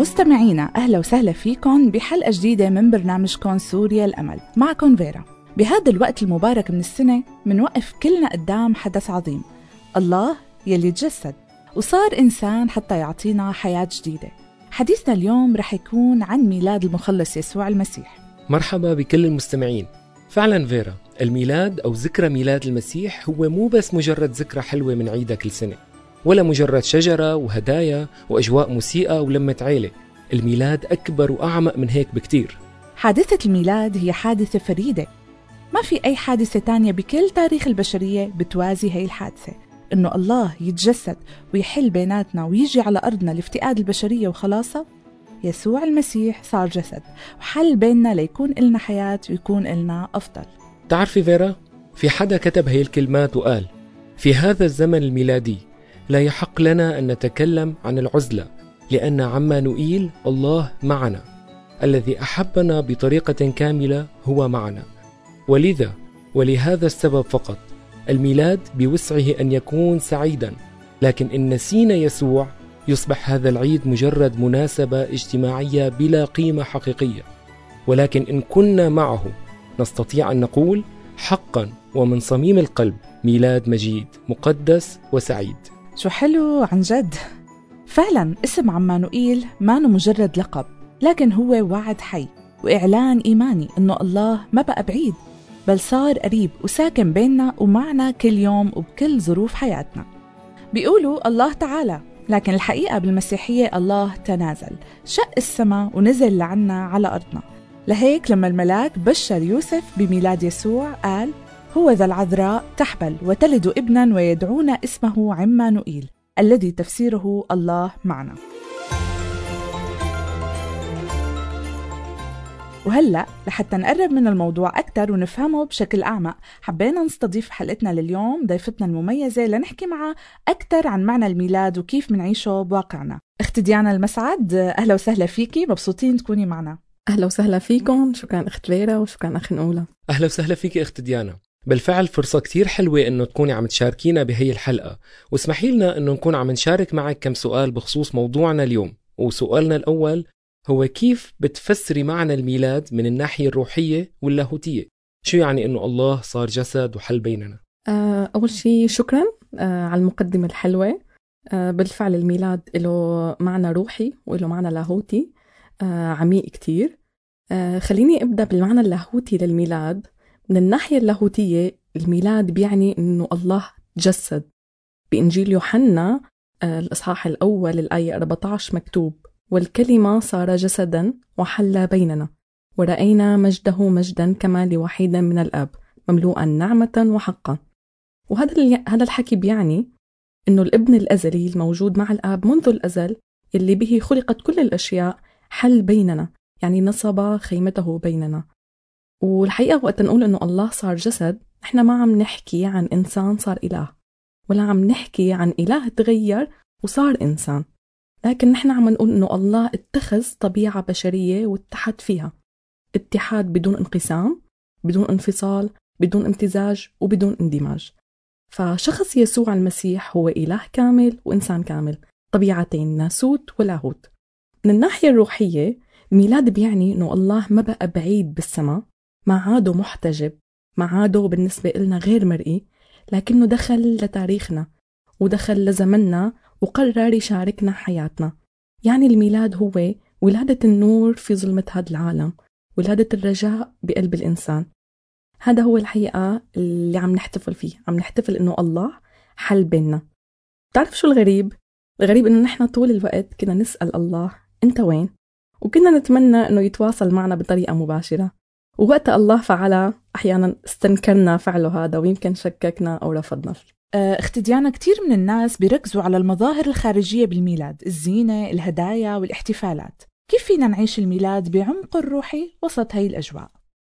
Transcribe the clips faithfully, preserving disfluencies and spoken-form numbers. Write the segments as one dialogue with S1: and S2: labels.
S1: مستمعينا أهلا وسهلا فيكم بحلقة جديدة من برنامجكم سوريا الأمل. معكم فيرا. بهذا الوقت المبارك من السنة منوقف كلنا قدام حدث عظيم، الله يلي تجسد وصار إنسان حتى يعطينا حياة جديدة. حديثنا اليوم رح يكون عن ميلاد المخلص يسوع المسيح.
S2: مرحبا بكل المستمعين. فعلا فيرا، الميلاد أو ذكرى ميلاد المسيح هو مو بس مجرد ذكرى حلوة من عيدها كل سنة، ولا مجرد شجرة وهدايا وأجواء موسيقى ولمة عيلة. الميلاد أكبر وأعمق من هيك بكتير.
S1: حادثة الميلاد هي حادثة فريدة، ما في أي حادثة تانية بكل تاريخ البشرية بتوازي هاي الحادثة، إنه الله يتجسد ويحل بيناتنا ويجي على أرضنا لافتقاد البشرية وخلاصها. يسوع المسيح صار جسد وحل بيننا ليكون إلنا حياة ويكون إلنا أفضل.
S2: تعرفي فيرا، في حدا كتب هاي الكلمات وقال: في هذا الزمن الميلادي لا يحق لنا أن نتكلم عن العزلة، لأن عمانوئيل الله معنا، الذي أحبنا بطريقة كاملة هو معنا. ولذا ولهذا السبب فقط الميلاد بوسعه أن يكون سعيدا، لكن إن نسينا يسوع يصبح هذا العيد مجرد مناسبة اجتماعية بلا قيمة حقيقية. ولكن إن كنا معه نستطيع أن نقول حقا ومن صميم القلب: ميلاد مجيد مقدس وسعيد.
S1: شو حلو عن جد. فعلا اسم عمانوئيل ما مجرد لقب، لكن هو وعد حي وإعلان إيماني إنه الله ما بقى بعيد، بل صار قريب وساكن بيننا ومعنا كل يوم وبكل ظروف حياتنا. بيقولوا الله تعالى، لكن الحقيقة بالمسيحية الله تنازل، شق السماء ونزل لعنا على أرضنا. لهيك لما الملاك بشر يوسف بميلاد يسوع قال: هو ذا العذراء تحبل وتلد ابنا ويدعون اسمه عمانوئيل، الذي تفسيره الله معنا. وهلأ لحتى نقرب من الموضوع أكتر ونفهمه بشكل أعمق، حبينا نستضيف حلقتنا لليوم ضيفتنا المميزة لنحكي معها أكتر عن معنى الميلاد وكيف منعيشه بواقعنا. أخت ديانا المسعد، أهلا وسهلا فيكي، مبسوطين تكوني معنا.
S3: أهلا وسهلا فيكم. شكرا أخت فيرا وشكرا أخ نقولة.
S2: أهلا وسهلا فيكي أخت ديانا. بالفعل فرصة كتير حلوة إنه تكوني عم تشاركينا بهي الحلقة، واسمحي لنا إنه نكون عم نشارك معك كم سؤال بخصوص موضوعنا اليوم. وسؤالنا الأول هو: كيف بتفسري معنى الميلاد من الناحية الروحية واللاهوتية؟ شو يعني إنه الله صار جسد وحل بيننا؟
S3: آه أول شيء شكرا آه على المقدمة الحلوة. آه بالفعل الميلاد له معنى روحي وله معنى لاهوتي آه عميق كتير. آه خليني أبدأ بالمعنى اللاهوتي للميلاد. من الناحية اللاهوتية الميلاد بيعني إنه الله تجسد. بإنجيل يوحنا آه الإصحاح الأول الآية أربعة عشر مكتوب: والكلمة صار جسدا وحل بيننا ورأينا مجده مجدا كما لوحيد من الآب مملوءا نعمة وحقا. وهذا هذا الحكي بيعني إنه الابن الأزلي الموجود مع الآب منذ الأزل، اللي به خلقت كل الأشياء، حل بيننا، يعني نصب خيمته بيننا. والحقيقة وقت نقول إنه الله صار جسد، إحنا ما عم نحكي عن إنسان صار إله، ولا عم نحكي عن إله تغير وصار إنسان، لكن نحن عم نقول إنه الله اتخذ طبيعة بشرية واتحد فيها، اتحاد بدون انقسام، بدون انفصال، بدون امتزاج وبدون اندماج. فشخص يسوع المسيح هو إله كامل وإنسان كامل، طبيعتين، ناسوت ولاهوت. من الناحية الروحية الميلاد بيعني إنه الله ما بقى بعيد بالسماء، ما عاده محتجب، ما عاده بالنسبة لنا غير مرئي، لكنه دخل لتاريخنا ودخل لزمننا وقرر يشاركنا حياتنا. يعني الميلاد هو ولادة النور في ظلمة هذا العالم، ولادة الرجاء بقلب الإنسان. هذا هو الحقيقة اللي عم نحتفل فيه، عم نحتفل إنه الله حل بيننا. تعرف شو الغريب؟ الغريب إنه نحن طول الوقت كنا نسأل الله أنت وين؟ وكنا نتمنى إنه يتواصل معنا بطريقة مباشرة، ووقت الله فعلها أحيانا استنكرنا فعله هذا ويمكن شككنا أو رفضنا.
S1: أخت ديانا، كتير من الناس بيركزوا على المظاهر الخارجية بالميلاد، الزينة، الهدايا والاحتفالات. كيف فينا نعيش الميلاد بعمق الروحي وسط هاي الأجواء؟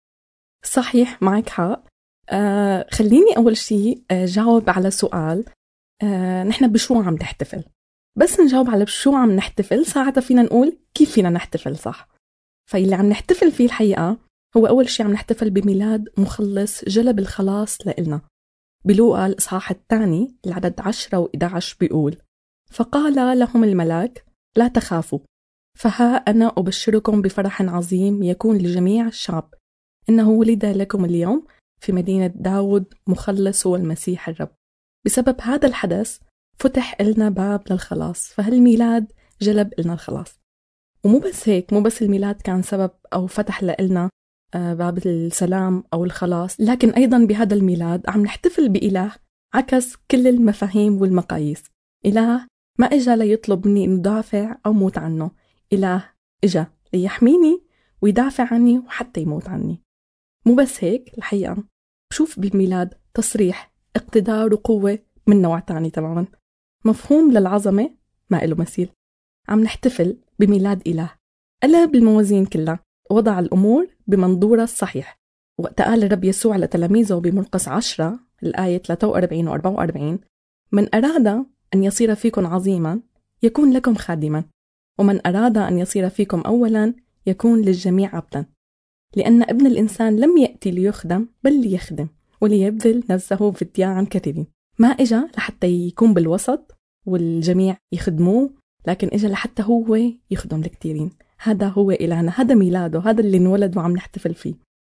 S3: صحيح، معك حق. آه خليني أول شيء جاوب على سؤال آه نحن بشو عم نحتفل. بس نجاوب على بشو عم نحتفل ساعتها فينا نقول كيف فينا نحتفل صح. فاللي عم نحتفل فيه الحقيقة هو أول شيء عم نحتفل بميلاد مخلص جلب الخلاص لإلنا. بلوقا الإصحاح الثاني العدد عشرة وإحدى عشر بيقول: فقال لهم الملاك لا تخافوا، فها أنا أبشركم بفرح عظيم يكون لجميع الشعب، إنه ولد لكم اليوم في مدينة داود مخلص هو المسيح الرب. بسبب هذا الحدث فتح لنا باب للخلاص، فهالميلاد جلب لنا الخلاص. ومو بس هيك، مو بس الميلاد كان سبب أو فتح لنا باب السلام أو الخلاص، لكن أيضا بهذا الميلاد عم نحتفل بإله عكس كل المفاهيم والمقاييس. إله ما إجا ليطلب مني إنه دافع أو موت عنه، إله إجا ليحميني ويدافع عني وحتى يموت عني. مو بس هيك، الحقيقة بشوف بالميلاد تصريح اقتدار وقوة من نوع تاني تماما، مفهوم للعظمة ما إله مثيل. عم نحتفل بميلاد إله قلب الموازين كلها، وضع الأمور بمنظورها الصحيح. وقت قال الرب يسوع لتلاميذه بمرقس عشرة الآية ثلاثة وأربعين و أربعة وأربعين: من أراد أن يصير فيكم عظيما يكون لكم خادما، ومن أراد أن يصير فيكم أولا يكون للجميع عبدا، لأن ابن الإنسان لم يأتي ليخدم بل ليخدم وليبذل نفسه فدية عن كثيرين. ما إجا لحتى يكون بالوسط والجميع يخدموه، لكن إجا لحتى هو يخدم الكثيرين. هذا هو إلهنا، هذا ميلاده، هذا اللي انولد وعم نحتفل فيه.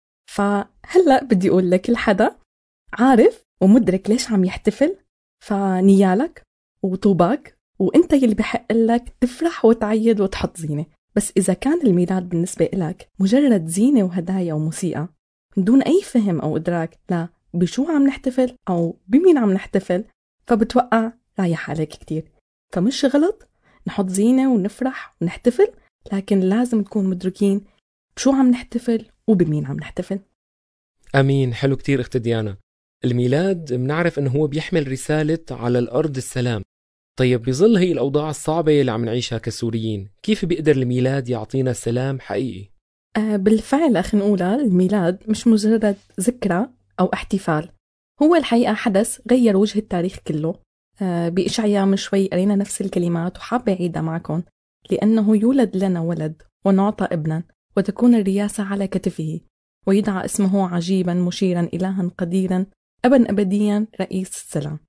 S3: فهلأ بدي أقول لك، الحدا عارف ومدرك ليش عم يحتفل، فنيالك وطوباك، وانت يلي بحق لك تفرح وتعيد وتحط زينة. بس إذا كان الميلاد بالنسبة لك مجرد زينة وهدايا وموسيقى دون أي فهم أو إدراك لا بشو عم نحتفل أو بمين عم نحتفل، فبتوقع رايح عليك كتير. فمش غلط نحط زينة ونفرح ونحتفل، لكن لازم نكون مدركين بشو عم نحتفل وبمين عم نحتفل.
S2: أمين. حلو كتير أخت ديانا. الميلاد منعرف أنه هو بيحمل رسالة على الأرض السلام. طيب بظل هي الأوضاع الصعبة اللي عم نعيشها كسوريين، كيف بيقدر الميلاد يعطينا سلام حقيقي؟
S3: آه بالفعل أخي نقولها، الميلاد مش مجرد ذكرى أو احتفال، هو الحقيقة حدث غير وجه التاريخ كله. آه بإشعياء من شوي قرينا نفس الكلمات وحابة أعيدها معكم: لأنه يولد لنا ولد ونعطى ابنا وتكون الرياسة على كتفه ويدعى اسمه عجيبا مشيرا إلها قديرا أبا أبديا رئيس السلام.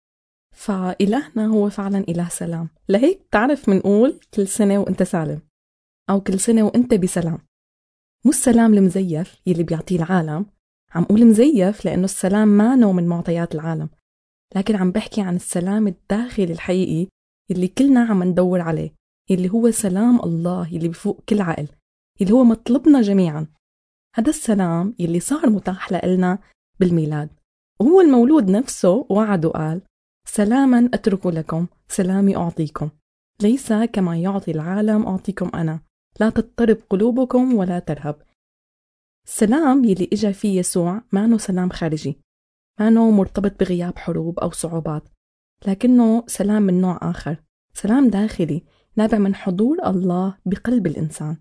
S3: فإلهنا هو فعلا إله سلام. لهيك تعرف منقول كل سنة وانت سالم، أو كل سنة وانت بسلام. مو السلام المزيف يلي بيعطيه العالم، عم قول مزيف لأنه السلام ما نوع من معطيات العالم، لكن عم بحكي عن السلام الداخلي الحقيقي يلي كلنا عم ندور عليه، يلي هو سلام الله يلي بفوق كل عقل، يلي هو مطلبنا جميعا. هذا السلام يلي صار متاح لنا بالميلاد، وهو المولود نفسه وعد وقال: سلاما أترك لكم، سلامي أعطيكم، ليس كما يعطي العالم أعطيكم أنا، لا تضطرب قلوبكم ولا ترهب. السلام يلي إجا فيه يسوع مانو سلام خارجي، مانو مرتبط بغياب حروب أو صعوبات، لكنه سلام من نوع آخر، سلام داخلي نابع من حضور الله بقلب الإنسان.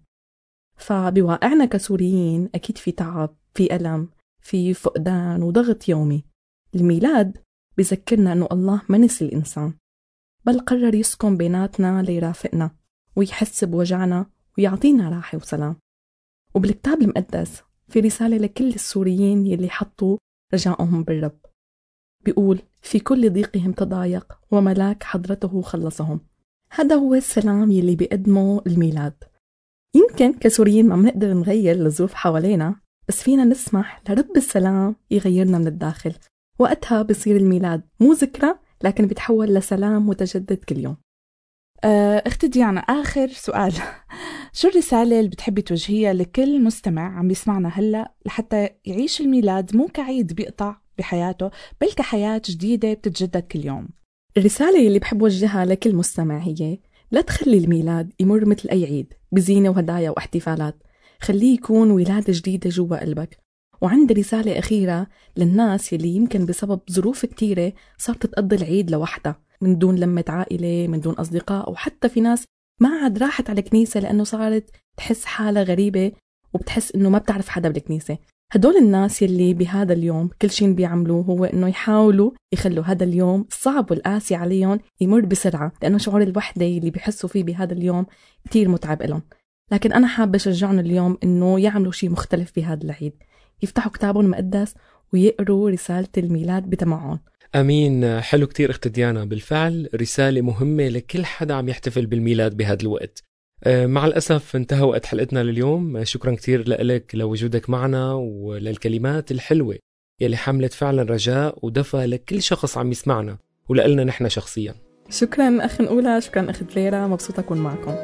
S3: فبواقعنا كسوريين أكيد في تعب، في ألم، في فقدان وضغط يومي. الميلاد بذكرنا أنه الله ما نسي الإنسان، بل قرر يسكن بيناتنا ليرافقنا ويحس بوجعنا ويعطينا راحة وسلام. وبالكتاب المقدس في رسالة لكل السوريين يلي حطوا رجائهم بالرب، بيقول: في كل ضيقهم تضايق وملاك حضرته خلصهم. هذا هو السلام يلي بيقدمه الميلاد. يمكن كسوريين ما بنقدر نغير الظروف حوالينا، بس فينا نسمح لرب السلام يغيرنا من الداخل. وقتها بصير الميلاد مو ذكرى، لكن بيتحول لسلام متجدد كل يوم.
S1: أختي ديانا، آخر سؤال، شو الرسالة اللي بتحبي توجهيها لكل مستمع عم يسمعنا هلأ لحتى يعيش الميلاد مو كعيد بيقطع بحياته، بل كحياة جديدة بتتجدد كل يوم؟
S3: الرسالة اللي بحب وجهها لكل مستمع هي: لا تخلي الميلاد يمر مثل أي عيد بزينة وهدايا واحتفالات، خليه يكون ولادة جديدة جوا قلبك. وعندي رسالة أخيرة للناس يلي يمكن بسبب ظروف كتيرة صارت تقضي العيد لوحدها، من دون لمة عائلة، من دون أصدقاء، وحتى في ناس ما عاد راحت على الكنيسة لأنه صارت تحس حالة غريبة وبتحس إنه ما بتعرف حدا بالكنيسة. هدول الناس يلي بهذا اليوم كل شيء بيعملوه هو إنه يحاولوا يخلوا هذا اليوم الصعب والقاسي عليهم يمر بسرعة، لأنه شعور الوحدة اللي بيحسوا فيه بهذا اليوم كتير متعب لهم. لكن أنا حابة أشجعهم اليوم إنه يعملوا شيء مختلف بهذا العيد، يفتحوا كتابهم المقدس ويقروا رسالة الميلاد بتمعن.
S2: أمين. حلو كتير أخت ديانا. بالفعل رسالة مهمة لكل حدا عم يحتفل بالميلاد بهذا الوقت. مع الأسف انتهى وقت حلقتنا لليوم. شكرا كتير لك لوجودك معنا وللكلمات الحلوة يلي حملت فعلا رجاء ودفى لكل شخص عم يسمعنا ولقلنا نحن شخصيا.
S3: شكرا أخ نقولها، شكرا أخت ليرا، مبسوطة أكون معكم.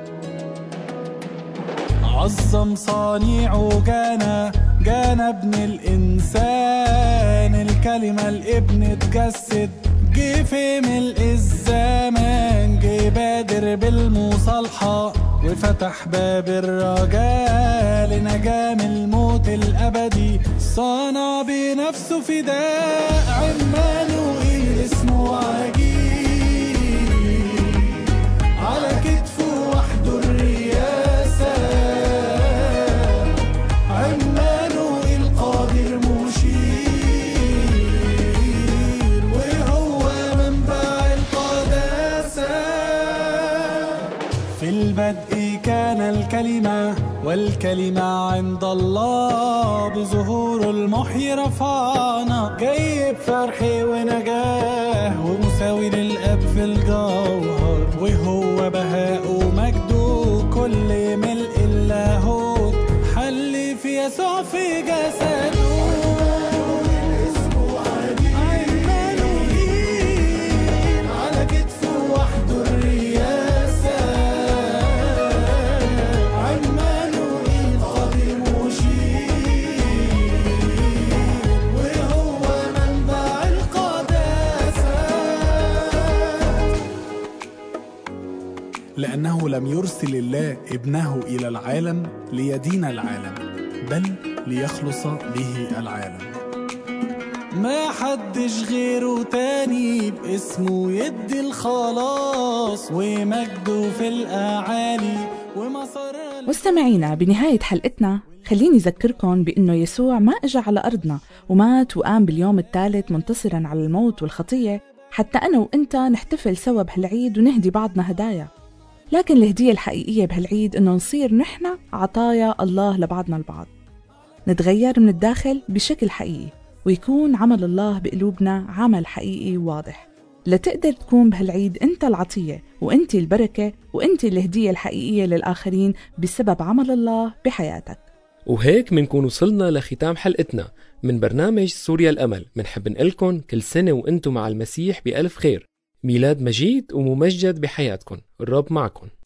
S4: عظم صانيعه جانا جانا ابن الإنسان، الكلمة الابن تجسد جه في ملء الزمان، جه بادر بالمصالحة وفتح باب الرجاء لنجاة من الموت الأبدي، صنع بنفسه فداء. عمانوئيل اسمه عجيب، على كتفه وحده الرياسة، عمانوئيل قادر مشير، وهو منبع القداسة. في البدء كان الكلمة، والكلمة عند الله، بظهور المحيي رفعنا، جاي بفرح ونجاه، ومساوي للأب في الجوهر، وهو بهاء ومجده، كل ملء اللاهوت حل في يسوع في جسده. على كتفه وحده الرياسة، عمانوئيل قادر مشير، وهو منبع القداسة. لأنه لم يرسل الله ابنه إلى العالم ليدين العالم، بل ليخلص به العالم. ما حدش غيره تاني باسمه يدي الخلاص، ومجده في الأعالي ومسار.
S1: مستمعينا، بنهاية حلقتنا خليني أذكركم بأنه يسوع ما أجى على أرضنا ومات وقام باليوم الثالث منتصراً على الموت والخطية حتى أنا وإنت نحتفل سوا بهالعيد ونهدي بعضنا هدايا، لكن الهدية الحقيقية بهالعيد إنه نصير نحن عطايا الله لبعضنا البعض، نتغير من الداخل بشكل حقيقي، ويكون عمل الله بقلوبنا عمل حقيقي واضح، لتقدر تكون بهالعيد أنت العطية وأنت البركة وأنت الهدية الحقيقية للآخرين بسبب عمل الله بحياتك.
S2: وهيك منكون وصلنا لختام حلقتنا من برنامج سوريا الأمل. منحب نقلكن كل سنة وأنتم مع المسيح بألف خير، ميلاد مجيد وممجد بحياتكن. الرب معكن.